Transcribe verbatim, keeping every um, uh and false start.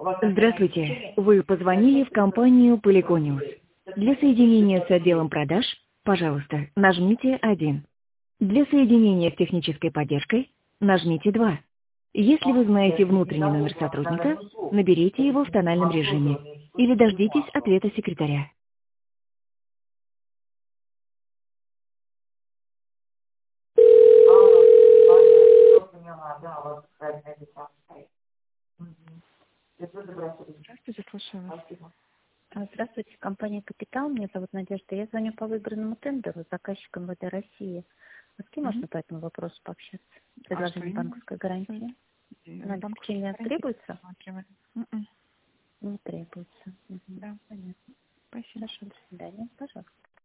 Здравствуйте. Вы позвонили в компанию Polyconius. Для соединения с отделом продаж, пожалуйста, нажмите один. Для соединения с технической поддержкой нажмите два. Если вы знаете внутренний номер сотрудника, наберите его в тональном режиме или дождитесь ответа секретаря. Здравствуйте, слушаю вас. А, Здравствуйте, компания «Капитал». Меня зовут Надежда. Я звоню по выбранному тендеру заказчикам МВД России. А с кем Мгм. можно по этому вопросу пообщаться? А что Предложение именно? банковской гарантии. И На банковская обеспечение гарантия требуется? рассматривали. Мгм. Не требуется. Мгм. Да. Понятно. Спасибо. Хорошо, до свидания. Пожалуйста.